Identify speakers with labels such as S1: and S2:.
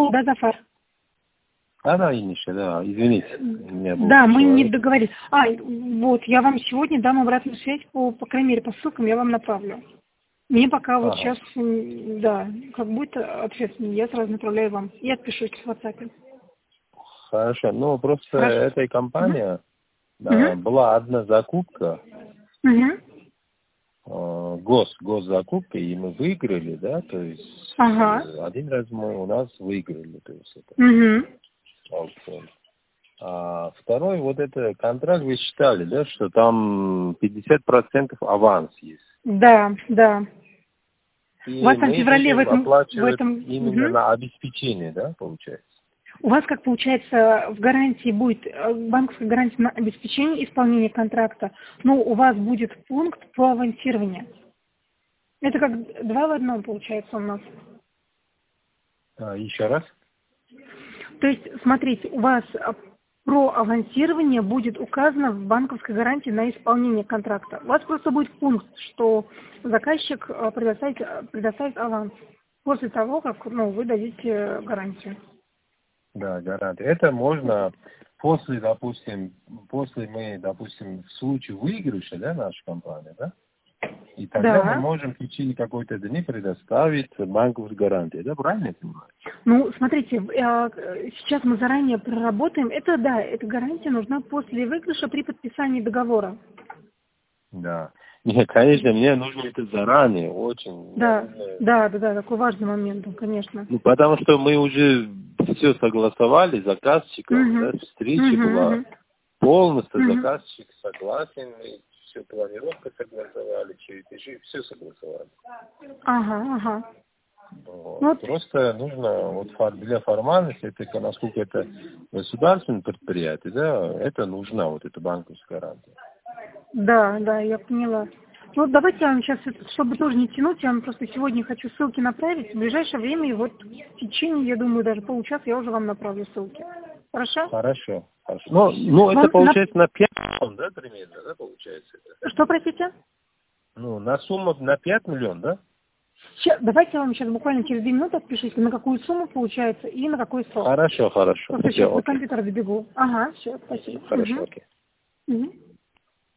S1: Да, Зафар.
S2: Да, Инеша, да, извините.
S1: Да, мы не договорились. Вот, я вам сегодня дам обратную связь, по крайней мере, по ссылкам я вам направлю. Мне пока вот сейчас, да, как будет ответ, я сразу направляю вам. И отпишусь в WhatsApp.
S2: Хорошо, ну просто этой компании была одна закупка, госзакупка, и мы выиграли, да, то есть один раз у нас выиграли, то есть это аукцион. А второй, вот это контракт вы считали, да, что там 50% аванс есть.
S1: Да, да.
S2: И
S1: у вас там в феврале в этом
S2: именно на обеспечение, да, получается?
S1: У вас, как получается, в гарантии будет банковская гарантия на обеспечение исполнения контракта, но у вас будет пункт по авансированию. Это как 2 в 1 получается у нас.
S2: Еще раз?
S1: То есть, смотрите, у вас про авансирование будет указано в банковской гарантии на исполнение контракта. У вас просто будет пункт, что заказчик предоставит аванс после того, как вы дадите гарантию.
S2: Да, гарантия. Это можно после мы, допустим, в случае выигрыша, да, наша компания, да? И тогда мы можем в течение какой-то дни предоставить банковскую гарантию. Да, правильно я понимаю?
S1: Ну, смотрите, сейчас мы заранее проработаем. Это гарантия нужна после выигрыша при подписании договора.
S2: Да. Нет, конечно, мне нужно это заранее, очень.
S1: Да, такой важный момент, конечно.
S2: Ну, потому что мы уже все согласовали, заказчиком, да, встреча была полностью, заказчик согласен, мы все планировка согласовали, чертежи, все согласовали. Вот. Просто нужно вот для формальности, это насколько это государственное предприятие, да, это нужна вот эта банковская гарантия. Да,
S1: я поняла. Ну, давайте я вам сейчас, чтобы тоже не тянуть, я вам просто сегодня хочу ссылки направить. В ближайшее время, вот в течение, я думаю, даже получаса я уже вам направлю ссылки. Хорошо?
S2: Хорошо. Ну это получается на 5 миллионов, да, примерно, да, получается?
S1: Что, простите?
S2: Ну, на сумму на 5 миллионов, да?
S1: Давайте я вам сейчас буквально через 2 минуты отпишите, на какую сумму получается и на какой срок.
S2: Хорошо.
S1: Просто сейчас до компьютера добегу. Ага, все, спасибо.
S2: Хорошо, окей.